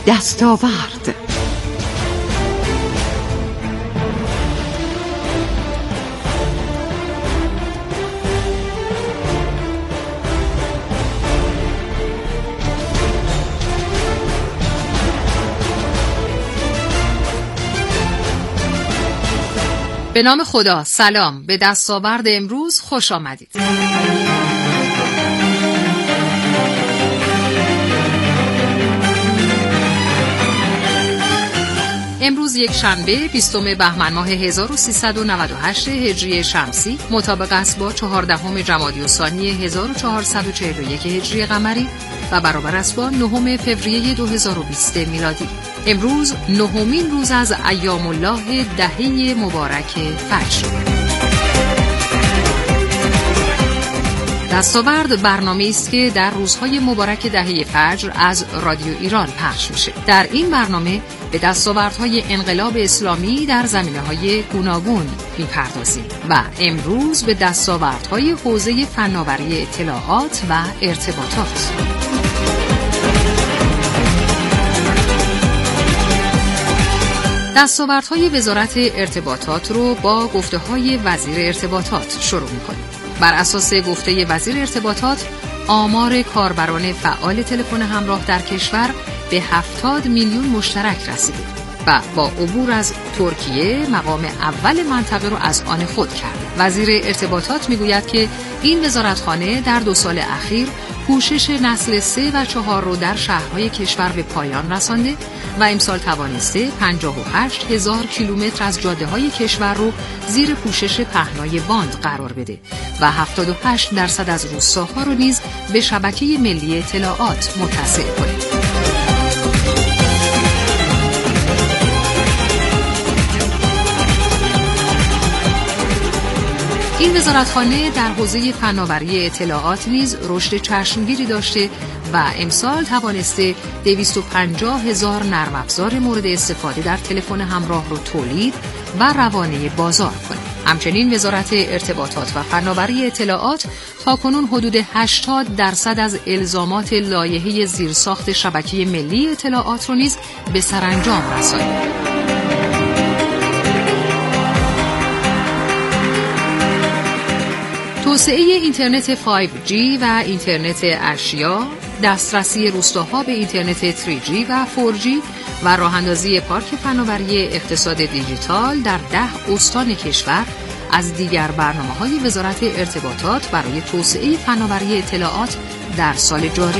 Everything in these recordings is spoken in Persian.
دستاورد. به نام خدا. سلام. به دستاورد امروز خوش آمدید. امروز یک شنبه 20 بهمن ماه 1398 هجری شمسی مطابق است با 14 جمادی الثانی 1441 هجری قمری و برابر است با 9 فوریه 2020 میلادی. امروز نهمین روز از ایام الله دهه مبارک فجر. دستاورد برنامه‌ای است که در روزهای مبارک دهه فجر از رادیو ایران پخش میشه. در این برنامه به دستاوردهای انقلاب اسلامی در زمینه‌های گوناگون می‌پردازیم و امروز به دستاوردهای حوزه فناوری اطلاعات و ارتباطات. دستاوردهای وزارت ارتباطات رو با گفته‌های وزیر ارتباطات شروع می‌کنیم. بر اساس گفته وزیر ارتباطات، آمار کاربران فعال تلفن همراه در کشور به 70 میلیون مشترک رسیده و با عبور از ترکیه مقام اول منطقه رو از آن خود کرده. وزیر ارتباطات میگوید که این وزارتخانه در 2 سال اخیر پوشش نسل 3 و 4 رو در شهرهای کشور به پایان رسانده و امسال توانسته 58,000 کیلومتر از جاده‌های کشور رو زیر پوشش پهنای باند قرار بده و 78% از روستاها رو نیز به شبکه ملی اطلاعات متصل کنه. این وزارتخانه در حوزه فناوری اطلاعات نیز رشد چشمگیری داشته و امسال توانسته 250,000 نرم افزار مورد استفاده در تلفن همراه رو تولید و روانه بازار کنه. همچنین وزارت ارتباطات و فناوری اطلاعات تاکنون حدود 80% از الزامات لایحه زیرساخت شبکه ملی اطلاعات رو نیز به سرانجام رسانید. توسعه اینترنت 5G و اینترنت اشیا، دسترسی روستاها به اینترنت 3G و 4G و راه‌اندازی پارک فناوری اقتصاد دیجیتال در 10 استان کشور از دیگر برنامه‌های وزارت ارتباطات برای توسعه فناوری اطلاعات در سال جاری.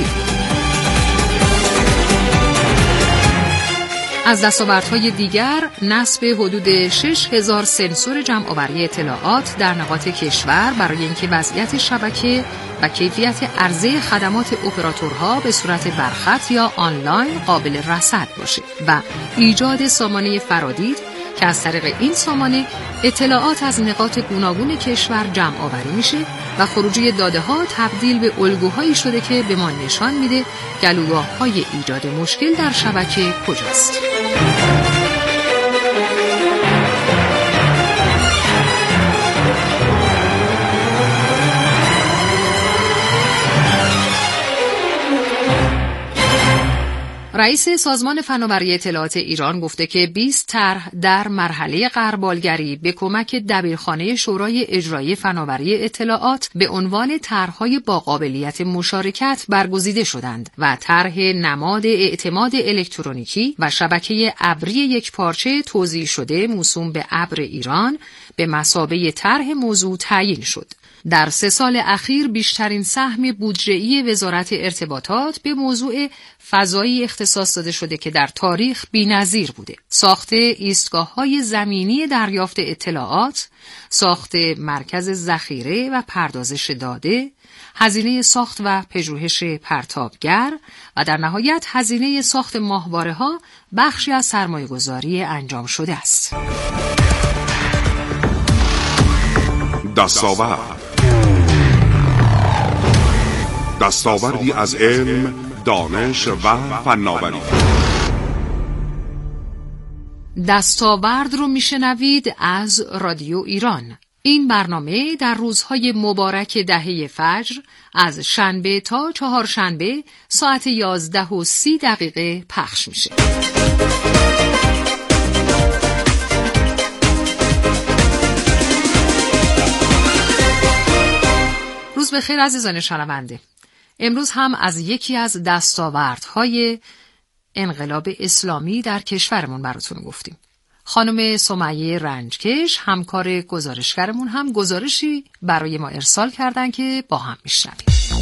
از دستاوردهای دیگر، نصب حدود 6,000 سنسور جمع‌آوری اطلاعات در نقاط کشور برای اینکه وضعیت شبکه و کیفیت عرضه خدمات اپراتورها به صورت برخط یا آنلاین قابل رصد باشه و ایجاد سامانه فرادید که از طریق این سامانه اطلاعات از نقاط گوناگون کشور جمع آوری میشه و خروجی داده ها تبدیل به الگوهایی شده که به ما نشان میده گلوگاه‌های ایجاد مشکل در شبکه کجاست. رئیس سازمان فناوری اطلاعات ایران گفته که 20 طرح در مرحله غربالگری به کمک دبیرخانه شورای اجرایی فناوری اطلاعات به عنوان طرح‌های با قابلیت مشارکت برگزیده شدند و طرح نماد اعتماد الکترونیکی و شبکه ابری یکپارچه توزیع شده موسوم به ابر ایران به مثابه طرح موضوع تعیین شد. در 3 سال اخیر بیشترین سهم بودجه‌ای وزارت ارتباطات به موضوع فضایی اختصاص داده شده که در تاریخ بی‌نظیر بوده. ساخت ایستگاه‌های زمینی دریافت اطلاعات، ساخت مرکز ذخیره و پردازش داده، هزینه ساخت و پژوهش پرتابگر و در نهایت هزینه ساخت ماهواره‌ها بخشی از سرمایه‌گذاری انجام شده است. دستاوردی از علم، دانش و فناوری. دستاورد رو میشنوید از رادیو ایران. این برنامه در روزهای مبارک دهه فجر از شنبه تا چهارشنبه ساعت 11:30 پخش میشه. روز بخیر عزیزان شنونده. امروز هم از یکی از دستاوردهای انقلاب اسلامی در کشورمون براتون گفتیم. خانم سمیه رنجکش همکار گزارشگرمون هم گزارشی برای ما ارسال کردن که با هم میشنویم.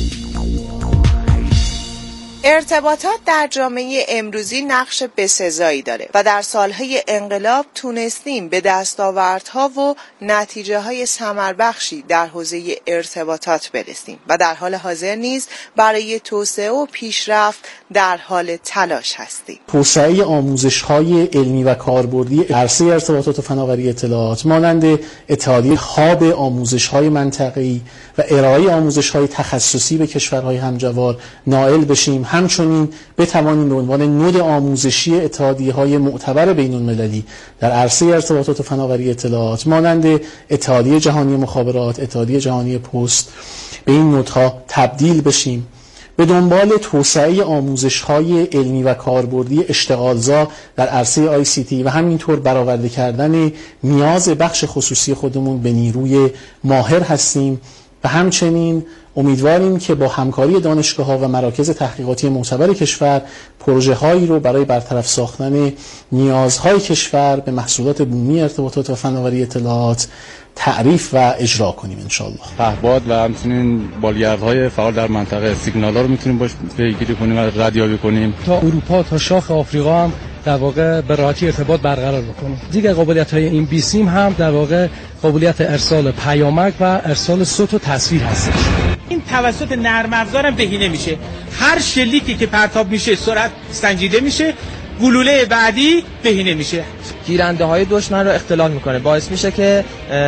ارتباطات در جامعه امروزی نقش بسزایی داره و در سالهای انقلاب تونستیم به دستاوردها و نتیجه های ثمربخشی در حوزه ارتباطات برسیم و در حال حاضر نیز برای توسعه و پیشرفت در حال تلاش هستیم. توسعه آموزش‌های علمی و کاربردی عرصه ارتباطات و فناوری اطلاعات مانند اتحادیه هاب آموزش‌های منطقه‌ای و ارائه آموزش‌های تخصصی به کشورهای همجوار نائل بشیم. همچنین بتوانیم به عنوان نود آموزشی اتحادیه‌های معتبر بین‌المللی در عرصه ارتباطات و فناوری اطلاعات مانند اتحادیه جهانی مخابرات، اتحادیه جهانی پست به این نودها تبدیل بشیم. به دنبال توسعه آموزش‌های علمی و کاربردی اشتغالزا در عرصه ICT و همینطور برآورده کردن نیاز بخش خصوصی خودمون به نیروی ماهر هستیم و همچنین امیدواریم که با همکاری دانشگاه‌ها و مراکز تحقیقاتی معتبر کشور پروژه‌هایی رو برای برطرف ساختن نیازهای کشور به محصولات بومی ارتباطات و فناوری اطلاعات تعریف و اجرا کنیم انشالله. پهپاد و همچنین بالگردهای فعال در منطقه سیگنال‌ها رو میتونیم باش پیگیری کنیم و ردیابی کنیم. تا اروپا تا شاخ آفریقا هم در واقع به راحتی ارتباط برقرار بکنیم. دیگر قابلیت‌های این بیسیم هم در واقع قابلیت ارسال پیامک و ارسال صوت و تصویر هستش. این توسط نرم افزار هم بهینه میشه. هر شلیکی که پرتاب میشه سرعت سنجیده میشه، گلوله بعدی بهینه میشه. گیرنده های دشمن رو اختلال میکنه، باعث میشه که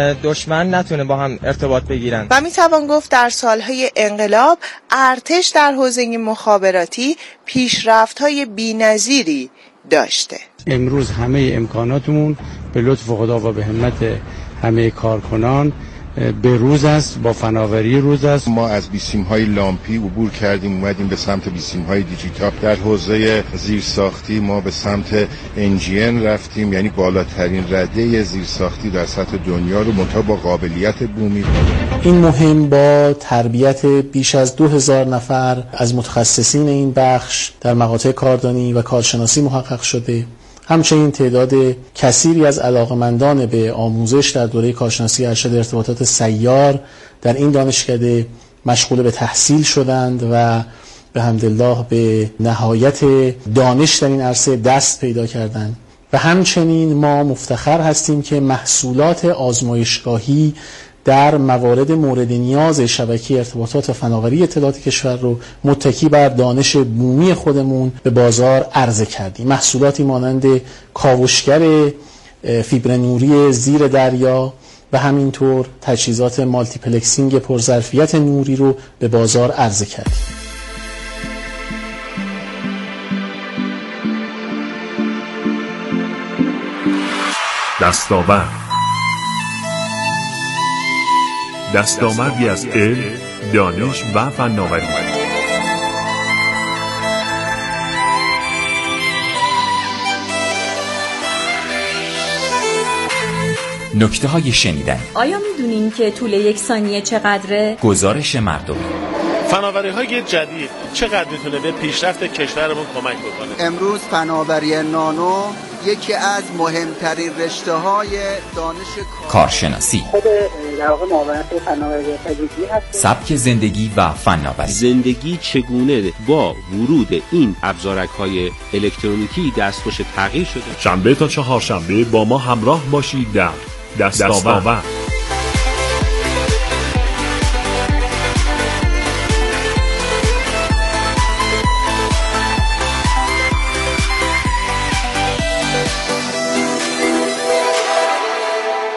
دشمن نتونه با هم ارتباط بگیرن و میتوان گفت در سالهای انقلاب ارتش در حوزه مخابراتی پیشرفت‌های بی‌نظیری داشته. امروز همه امکاناتمون به لطف خدا و به همت همه کارکنان به روز است، با فناوری روز است. ما از بیسیم‌های لامپی عبور کردیم اومدیم به سمت بیسیم‌های دیجیتال. در حوزه زیرساختی ما به سمت NGN رفتیم، یعنی بالاترین رده زیرساختی در سطح دنیا رو منتها با قابلیت بومی. این مهم با تربیت بیش از 2000 نفر از متخصصین این بخش در مقاطع کاردانی و کارشناسی محقق شده. همچنین تعداد کثیری از علاقمندان به آموزش در دوره کارشناسی ارشد ارتباطات سیار در این دانشکده مشغول به تحصیل شدند و به حمدالله به نهایت دانش در این عرصه دست پیدا کردند. و همچنین ما مفتخر هستیم که محصولات آزمایشگاهی در موارد مورد نیاز شبکه ارتباطات و فناوری اطلاعات کشور رو متکی بر دانش بومی خودمون به بازار عرضه کردیم. محصولاتی مانند کاوشگر فیبر نوری زیر دریا و همینطور تجهیزات مالتی پلکسینگ پرظرفیت نوری رو به بازار عرضه کردیم. دستاوردی از علم، دانش و فناوری. نکته‌های شنیدنی. آیا می‌دونین که طول یک ثانیه چقدره؟ گزارش مردم. فناوری‌های جدید چقدر میتونه به پیشرفت کشورمون کمک بکنه؟ امروز فناوری نانو یکی از مهمترین رشته‌های دانش کارشناسی. خود در واقع معاونت فناوری تجهیزی هست. سبک زندگی و فناوری. زندگی چگونه با ورود این ابزارک‌های الکترونیکی دستخوش تغییر شده؟ شنبه تا چهارشنبه با ما همراه باشید در دستاورد.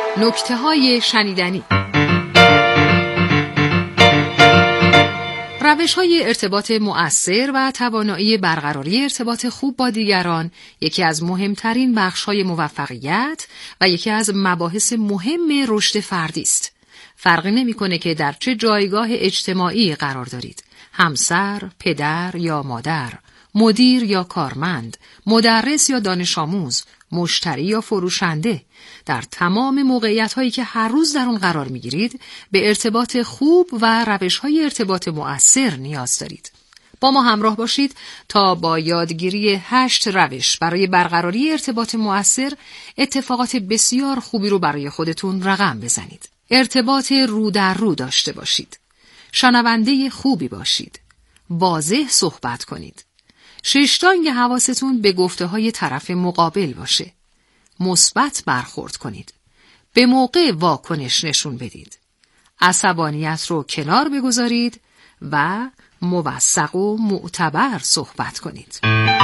نکته‌های شنیدنی. روش‌های ارتباط مؤثر و توانایی برقراری ارتباط خوب با دیگران یکی از مهمترین بخش‌های موفقیت و یکی از مباحث مهم رشد فردی است. فرقی نمی‌کنه که در چه جایگاه اجتماعی قرار دارید: همسر، پدر یا مادر، مدیر یا کارمند، مدرس یا دانش آموز، مشتری یا فروشنده. در تمام موقعیت‌هایی که هر روز در اون قرار می‌گیرید به ارتباط خوب و روش‌های ارتباط مؤثر نیاز دارید. با ما همراه باشید تا با یادگیری 8 روش برای برقراری ارتباط مؤثر اتفاقات بسیار خوبی رو برای خودتون رقم بزنید. ارتباط رو در رو داشته باشید. شنونده خوبی باشید. واضح صحبت کنید. ششتانگ حواستون به گفته‌های طرف مقابل باشه. مثبت برخورد کنید. به موقع واکنش نشون بدید. عصبانیت رو کنار بگذارید و موثق و معتبر صحبت کنید.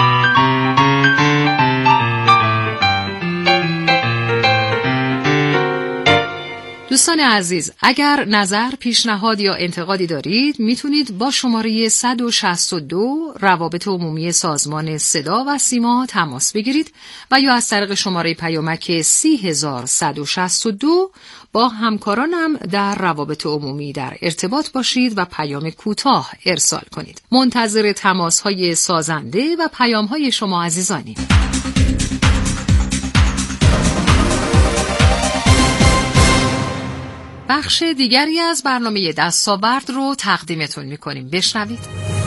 دوستان عزیز، اگر نظر، پیشنهاد یا انتقادی دارید میتونید با شماره 162 روابط عمومی سازمان صدا و سیما تماس بگیرید و یا از طریق شماره پیامک 30162 با همکارانم در روابط عمومی در ارتباط باشید و پیام کوتاه ارسال کنید. منتظر تماس‌های سازنده و پیام‌های شما عزیزانیم. بخش دیگری از برنامه دستاورد رو تقدیمتون می‌کنیم. بشنوید.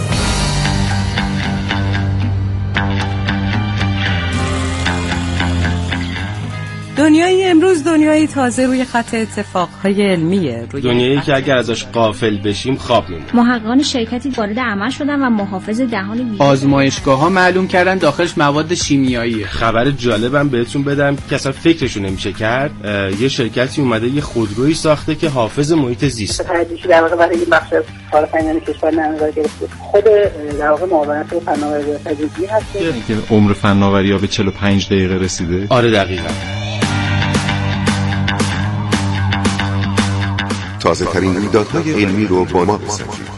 دنیای امروز دنیای تازه روی خط اتفاقهای علمیه. دنیایی که اگر ازش غافل بشیم خواب می‌مونیم. محققان شرکتی وارد عمل شدن و محافظ دهان ویروس. آزمایشگاه‌ها معلوم کردن داخلش مواد شیمیاییه. خبر جالبم بهتون بدم که اصلا فکرشو نمیشه کرد. یه شرکتی اومده یه خودرویی ساخته که حافظ محیط زیست. تحقیقی در واقع برای این بخش از کارآفرینان کشور نظر گرفته. خود در واقع معاونت فناوری تجهیزی هست که عمر فناوری‌ها به 45 دقیقه رسیده. آره دقیقاً. تازه ترین رویدادهای علمی رو با ما بسنجید.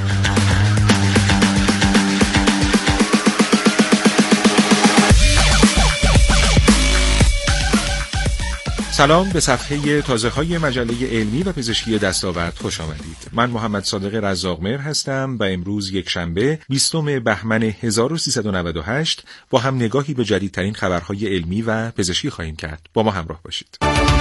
سلام، به صفحه تازه‌های مجله علمی و پزشکی دستاورد خوش آمدید. من محمد صادق رزاق‌مهر هستم و امروز یک شنبه 20 بهمن 1398 با هم نگاهی به جدیدترین خبرهای علمی و پزشکی خواهیم کرد. با ما همراه باشید.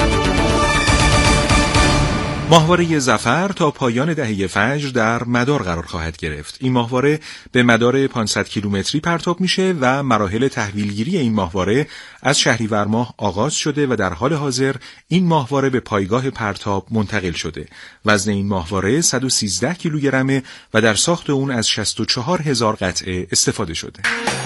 ماهواره ظفر تا پایان دهه فجر در مدار قرار خواهد گرفت. این ماهواره به مدار 500 کیلومتری پرتاب میشه و مراحل تحویلگیری این ماهواره از شهریور ماه آغاز شده و در حال حاضر این ماهواره به پایگاه پرتاب منتقل شده. وزن این ماهواره 113 کیلوگرمه و در ساخت اون از 64,000 قطعه استفاده شده.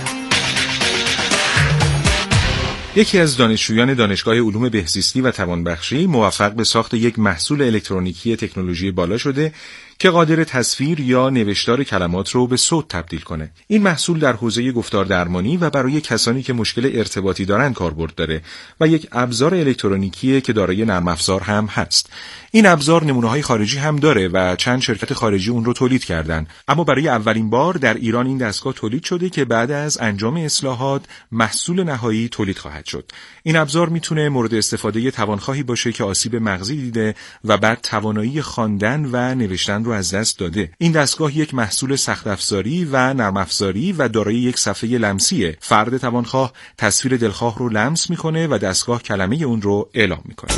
یکی از دانشجویان دانشگاه علوم بهزیستی و توانبخشی موفق به ساخت یک محصول الکترونیکی تکنولوژی بالا شده که قادر تصویر یا نوشتار کلمات رو به صوت تبدیل کنه. این محصول در حوزه گفتار درمانی و برای کسانی که مشکل ارتباطی دارن کاربرد داره و یک ابزار الکترونیکیه که دارای نرم افزار هم هست. این ابزار نمونه‌های خارجی هم داره و چند شرکت خارجی اون رو تولید کردن، اما برای اولین بار در ایران این دستگاه تولید شده که بعد از انجام اصلاحات محصول نهایی تولید خواهد شد. این ابزار میتونه مورد استفاده توانخواهی باشه که آسیب مغزی دیده و بعد توانایی خواندن و نوشتن رو از دست داده. این دستگاه یک محصول سخت افزاری و نرم افزاری و دارای یک صفحه لمسیه. فرد توانخواه تصویر دلخواه رو لمس میکنه و دستگاه کلمه اون رو اعلام میکنه.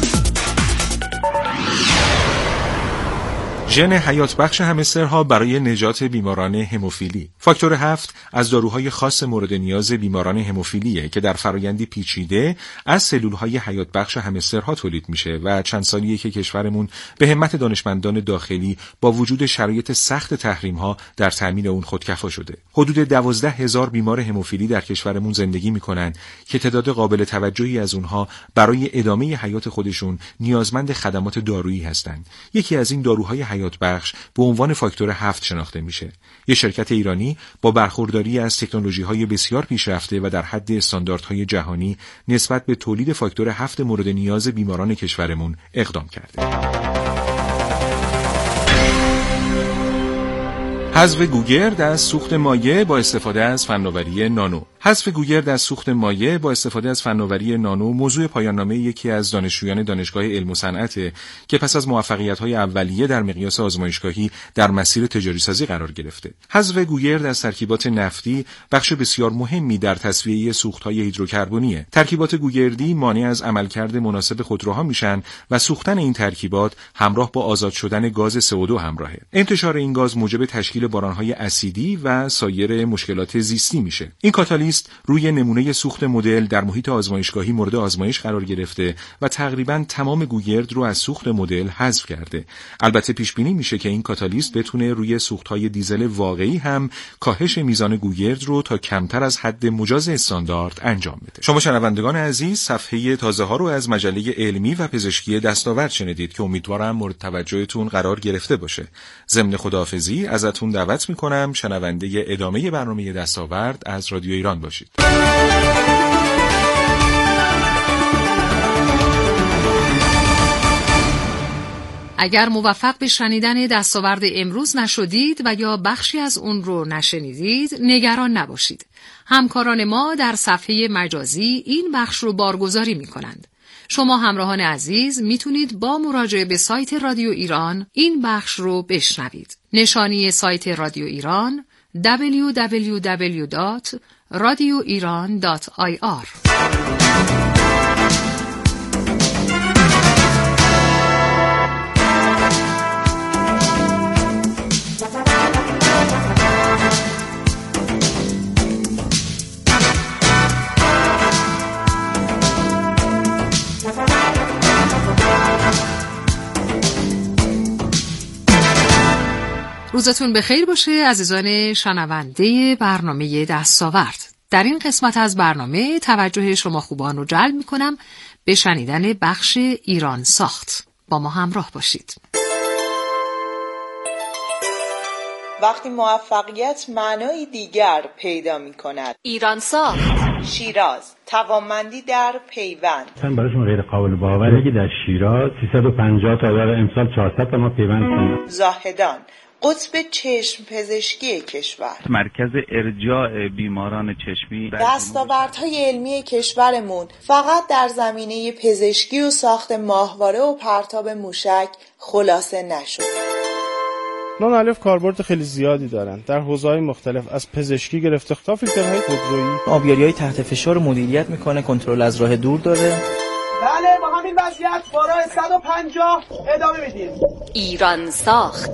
ژن حیات بخش همسترها برای نجات بیماران هموفیلی. فاکتور 7 از داروهای خاص مورد نیاز بیماران هموفیلیه که در فرایندی پیچیده از سلولهای حیات بخش همسترها تولید میشه و چند سالیه که کشورمون به همت دانشمندان داخلی با وجود شرایط سخت تحریم‌ها در تامین اون خودکفا شده. حدود 12,000 بیمار هموفیلی در کشورمون زندگی میکنن که تعداد قابل توجهی از اونها برای ادامه حیات خودشون نیازمند خدمات دارویی هستند. یکی از این داروهای حیات بخش به عنوان فاکتور 7 شناخته میشه. یک شرکت ایرانی با برخورداری از تکنولوژی‌های بسیار پیشرفته و در حد استانداردهای جهانی نسبت به تولید فاکتور 7 مورد نیاز بیماران کشورمون اقدام کرده. حذف گوگرد از سوخت مایع با استفاده از فناوری نانو. حذف گوگرد از سوخت مایع با استفاده از فناوری نانو موضوع پایان‌نامه یکی از دانشجویان دانشگاه علم و صنعت که پس از موفقیت‌های اولیه در مقیاس آزمایشگاهی در مسیر تجاری سازی قرار گرفته. حذف گوگرد از ترکیبات نفتی بخش بسیار مهمی در تصفیه سوخت‌های هیدروکربنیه. ترکیبات گوگردی مانع از عملکرد مناسب خودروها میشن و سوختن این ترکیبات همراه با آزاد شدن گاز CO2 همراهه. انتشار این گاز موجب تشکیل باران‌های اسیدی و سایر مشکلات زیستی میشه. این کاتالیست روی نمونه سوخت مدل در محیط آزمایشگاهی مورد آزمایش قرار گرفته و تقریباً تمام گوگرد رو از سوخت مدل حذف کرده. البته پیش بینی میشه که این کاتالیست بتونه روی سوخت‌های دیزل واقعی هم کاهش میزان گوگرد رو تا کمتر از حد مجاز استاندارد انجام بده. شما شنوندگان عزیز، صفحه تازه‌ها رو از مجله علمی و پزشکی دستاورد شنیدید که امیدوارم مورد توجهتون قرار گرفته باشه. ضمن خداحافظی ازتون دعوت میکنم شنونده ادامه برنامه دستاورد از رادیو ایران باشید. اگر موفق به شنیدن دستاورد امروز نشدید و یا بخشی از اون رو نشنیدید، نگران نباشید. همکاران ما در صفحه مجازی این بخش رو بارگذاری می‌کنند. شما همراهان عزیز میتونید با مراجعه به سایت رادیو ایران این بخش رو بشنوید. نشانی سایت رادیو ایران www.radioiran.ir. روزتون بخیر باشه عزیزان شنونده برنامه دستاورد. در این قسمت از برنامه توجه شما خوبان رو جلب می‌کنم به شنیدن بخش ایران ساخت. با ما همراه باشید. وقتی موفقیت معنای دیگر پیدا می‌کند. ایران ساخت. شیراز، توانمندی در پیوند. مثلا برایشون غیر قابل باوره که در شیراز 350 تا داره، امسال 400 تا ما پیوند کنیم. زاهدان، قطب چشم پزشکی کشور، مرکز ارجاع بیماران چشمی. دستاوردهای علمی کشورمون فقط در زمینه پزشکی و ساخت ماهواره و پرتاب موشک خلاصه نشد. نان الف کاربرد خیلی زیادی دارن در حوزه‌های مختلف، از پزشکی گرفته تا فیلترهای خودرویی. آبیاری‌های تحت فشار مدیریت میکنه، کنترل از راه دور داره. بله، با همین وضعیت با راه 150 ادامه میدیم. ایران ساخت.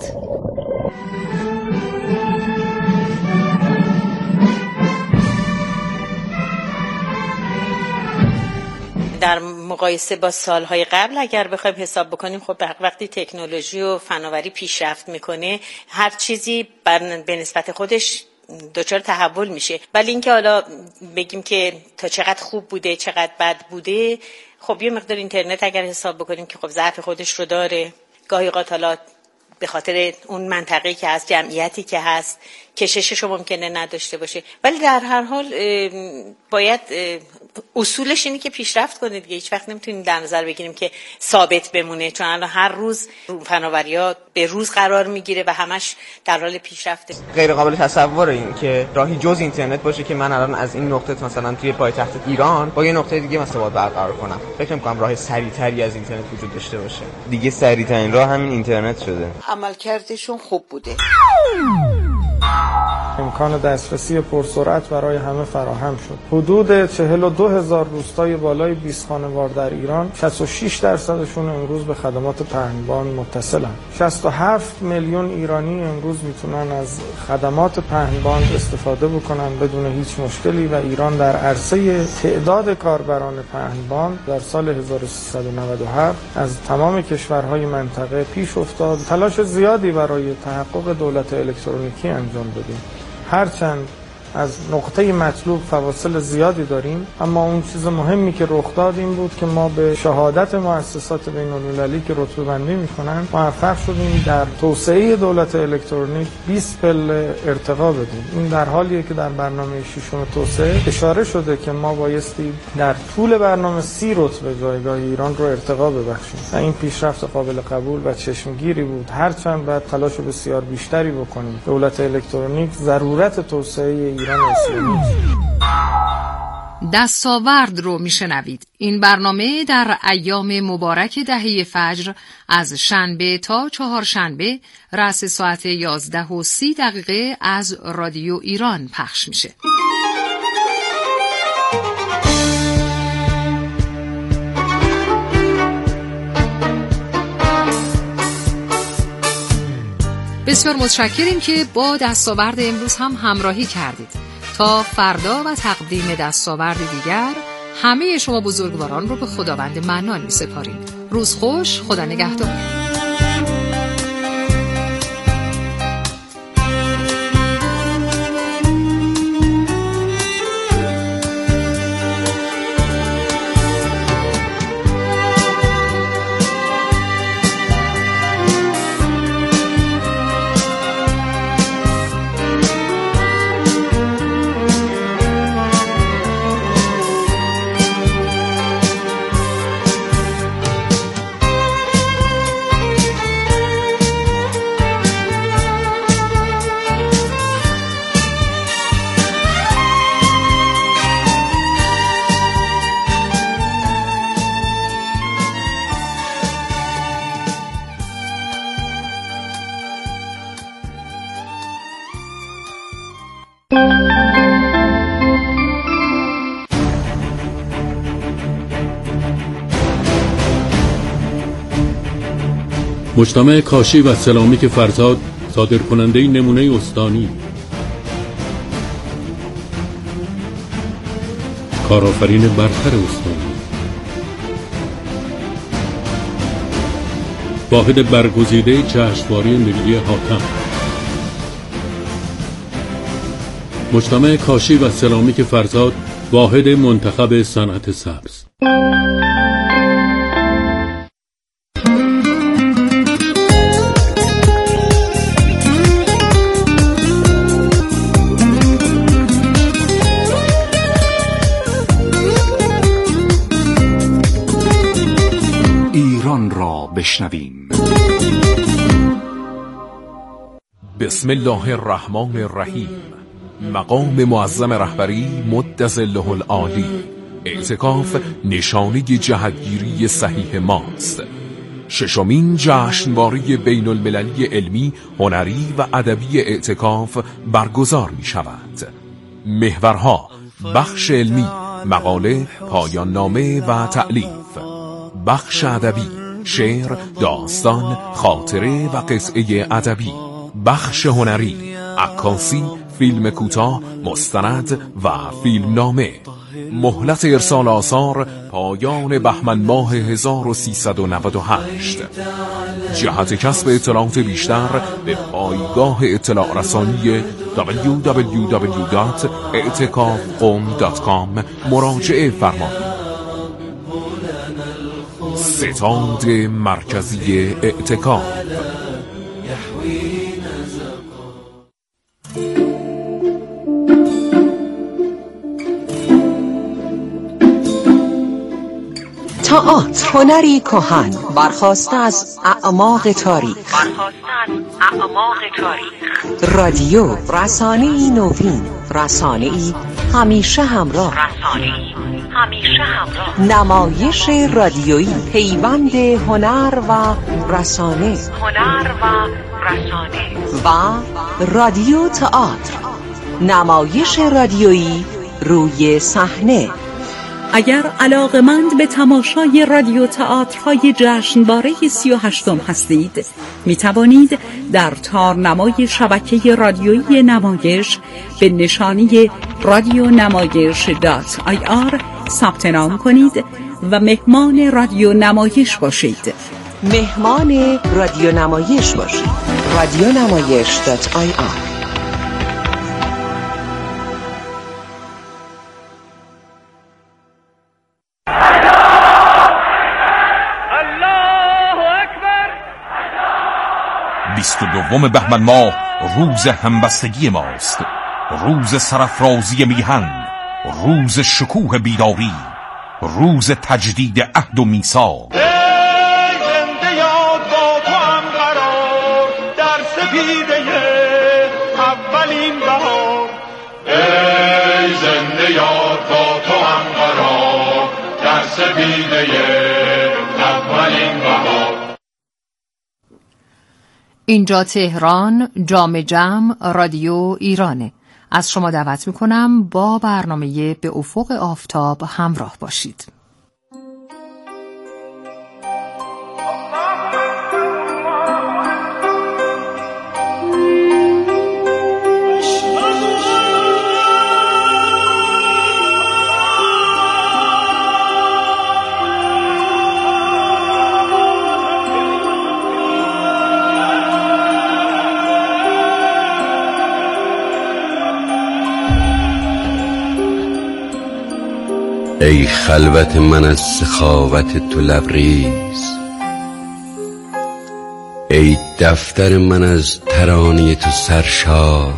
در مقایسه با سالهای قبل اگر بخوایم حساب بکنیم، خب وقتی تکنولوژی و فناوری پیشرفت میکنه هر چیزی به نسبت خودش دچار تحول میشه، ولی اینکه حالا بگیم که تا چقدر خوب بوده چقدر بد بوده، خب یه مقدار اینترنت اگر حساب بکنیم که خب ضعف خودش رو داره، گاهی اوقات حالا به خاطر اون منطقه‌ای که هست، جمعیتی که هست، کششش رو ممکنه نداشته باشه، ولی در هر حال باید اصولش اینه که پیشرفت کنه دیگه. هیچ وقت نمیتونیم در نظر بگیریم که ثابت بمونه، چون الان هر روز فناوری‌ها به روز قرار میگیره و همش در حال پیشرفته. غیر قابل تصوره این که راهی جز اینترنت باشه که من الان از این نقطه مثلا توی پایتخت ایران با یه نقطه دیگه ارتباط برقرار کنم. فکر می‌کنم راه سریع‌تری از اینترنت وجود داشته باشه. دیگه سریع‌ترین راه همین اینترنت شده. عملکردشون خوب بوده. امکان دسترسی پرسرعت برای همه فراهم شد. حدود 42,000 روستای بالای 20 خانوار در ایران 66% امروز به خدمات پهنبان متصلن. 67 میلیون ایرانی امروز میتونن از خدمات پهنبان استفاده بکنن بدون هیچ مشکلی و ایران در عرصه تعداد کاربران پهنبان در سال 1397 از تمام کشورهای منطقه پیش افتاد. تلاش زیادی برای تحقق دولت الکترونیکی انجام دادیم. هرچند از نقطه مطلوب فواصل زیادی داریم، اما اون چیز مهمی که رخ داد این بود که ما به شهادت مؤسسات بین‌المللی که رتبه بندی میکنن موفق شدیم در توسعه دولت الکترونیک 20 پله ارتقا بدیم. این در حالیه که در برنامه ششم توسعه اشاره شده که ما بایستی در طول برنامه 30 رتبه جایگاه ایران رو ارتقا ببخشیم و این پیشرفت قابل قبول و چشمگیری بود. هرچند باید تلاش بسیار بیشتری بکنیم. دولت الکترونیک ضرورت توسعه ایران اسلامی است. دستاورد رو میشنوید. این برنامه در ایام مبارک دهه فجر از شنبه تا چهارشنبه رأس ساعت 11:30 از رادیو ایران پخش میشه. بسیار متشکریم که با دستاورد امروز هم همراهی کردید. تا فردا و تقدیم دستاورد دیگر همه شما بزرگواران رو به خداوند منان می سپاریم. روز خوش، خدا نگهدار. مجتمع کاشی و سرامیک فرزاد صادرکننده نمونه استانی، کارآفرین برتر استانی، واحد برگزیده جشنواره ملی حاتم. مجتمع کاشی و سرامیک فرزاد واحد منتخب صنعت سبز. ایران را بشنویم. بسم الله الرحمن الرحیم. مقام معظم رهبری مد ظله العالی. اعتکاف نشانه جهتگیری صحیح ماست. ششمین جشنواره بین المللی علمی، هنری و ادبی اعتکاف برگزار می شود. محورها: بخش علمی، مقاله، پایان نامه و تألیف. بخش ادبی، شعر، داستان، خاطره و قطعه ادبی. بخش هنری، عکاسی، فیلم کوتاه، مستند و فیلم نامه. مهلت ارسال آثار پایان بهمن ماه 1398. جهت کسب اطلاعات بیشتر به پایگاه اطلاع رسانی www.etikafqom.com مراجعه فرمایید. ستاد مرکزی اعتکاف. تئاتر، هنری کهن برخاسته از اعماق تاریخ. رادیو، رسانه‌ای نوین، رسانه‌ای همیشه همراه. نمایش رادیویی، پیوند هنر و رسانه. و رادیو تئاتر، نمایش رادیویی روی صحنه. اگر علاقمند به تماشای رادیو تئاترهای جشنواره 38 هستید، می توانید در تارنمای شبکه رادیویی نمایش به نشانی radionamayish.ir ثبت نام کنید و مهمان رادیو نمایش باشید. مهمان رادیو نمایش باشید. radionamayish.ir 22 بهمن ماه روز همبستگی ماست، روز سرافرازی میهن، روز شکوه بیداری، روز تجدید عهد و میثاق. ای زنده یاد با تو هم قرار در سپیده اولین بهار. ای زنده یاد با تو هم قرار در سپیده اولین بهار. اینجا تهران، جام جم رادیو ایرانه. از شما دعوت میکنم با برنامه به افق آفتاب همراه باشید. ای خلوت من از سخاوت تو لبریز، ای دفتر من از ترانه تو سرشار.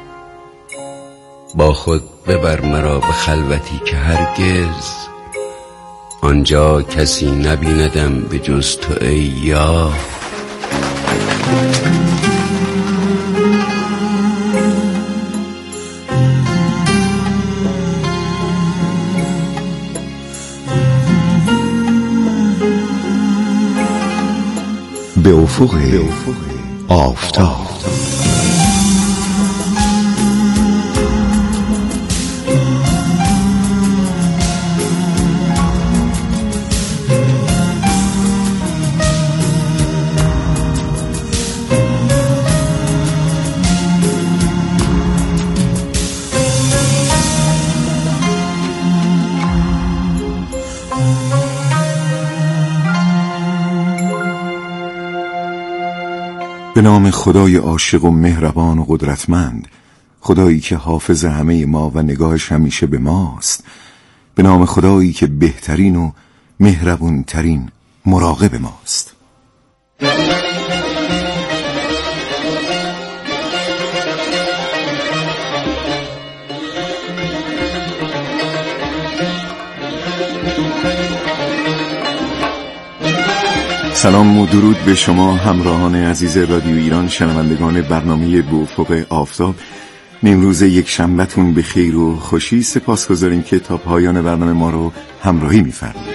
با خود ببر مرا به خلوتی که هرگز آنجا کسی نبیندم به جز تو ای یار. به افق آفتاب. به نام خدای عاشق و مهربان و قدرتمند، خدایی که حافظ همه ما و نگاهش همیشه به ماست. به نام خدایی که بهترین و مهربون ترین مراقب ماست. سلام و درود به شما همراهان عزیز رادیو ایران، شنوندگان برنامه به افق آفتاب. امروز یک شنبه‌تون به خیر و خوشی. سپاسگزاریم که تا پایان برنامه ما رو همراهی می‌فرمایید.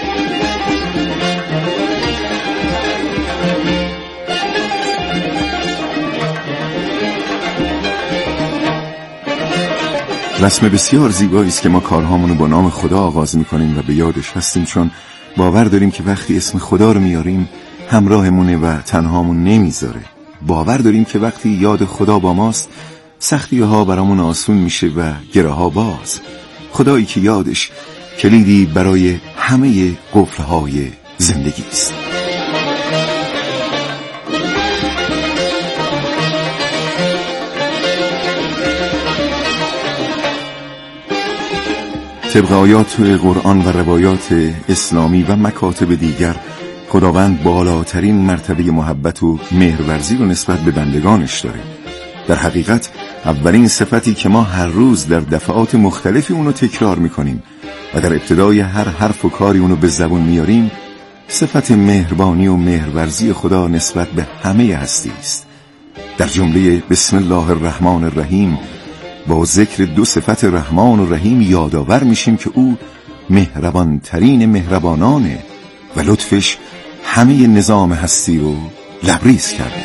رسم بسیار زیبایی است که ما کارهامون رو با نام خدا آغاز می‌کنیم و به یادش هستیم، چون باور داریم که وقتی اسم خدا رو میاریم همراهمونه و تنهامون نمیذاره. باور داریم که وقتی یاد خدا با ماست سختی ها برامون آسون میشه و گره ها باز. خدایی که یادش کلیدی برای همه قفل‌های زندگی است. طبق آیات قرآن و روایات اسلامی و مکاتب دیگر، خداوند بالاترین مرتبه محبت و مهرورزی رو نسبت به بندگانش داره. در حقیقت اولین صفتی که ما هر روز در دفعات مختلفی اونو تکرار میکنیم و در ابتدای هر حرف و کاری اونو به زبون میاریم، صفت مهربانی و مهرورزی خدا نسبت به همه هستی است. در جمله بسم الله الرحمن الرحیم با ذکر دو صفت رحمان و رحیم یادآور میشیم که او مهربان ترین مهربانانه و لطفش همه نظام هستی رو لبریز کرده.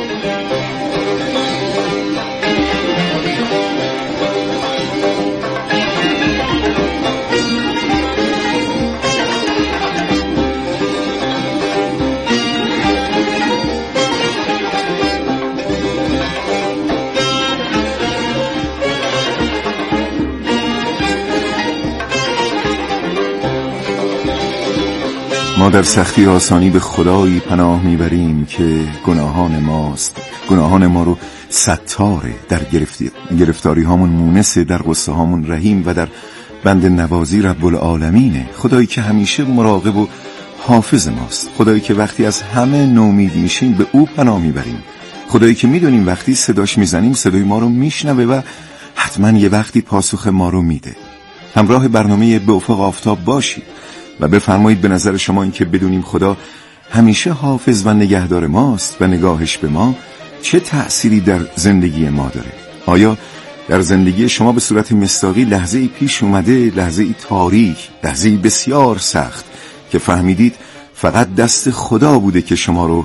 ما در سختی آسانی به خدایی پناه میبریم که گناهان ما رو ستاره، در گرفتاری هامون مونسه، در غصه هامون رحیم و در بند نوازی رب العالمینه. خدایی که همیشه مراقب و حافظ ماست. خدایی که وقتی از همه نومید میشیم به او پناه میبریم خدایی که میدونیم وقتی صداش میزنیم صدای ما رو میشنوه و حتما یه وقتی پاسخ ما رو میده. همراه برنامه به افق آفتاب باشید و بفرمایید به نظر شما این که بدونیم خدا همیشه حافظ و نگهدار ماست و نگاهش به ما چه تأثیری در زندگی ما داره. آیا در زندگی شما به صورت مصداقی لحظه‌ای پیش اومده، لحظه‌ای تاریک، لحظه‌ای بسیار سخت که فهمیدید فقط دست خدا بوده که شما رو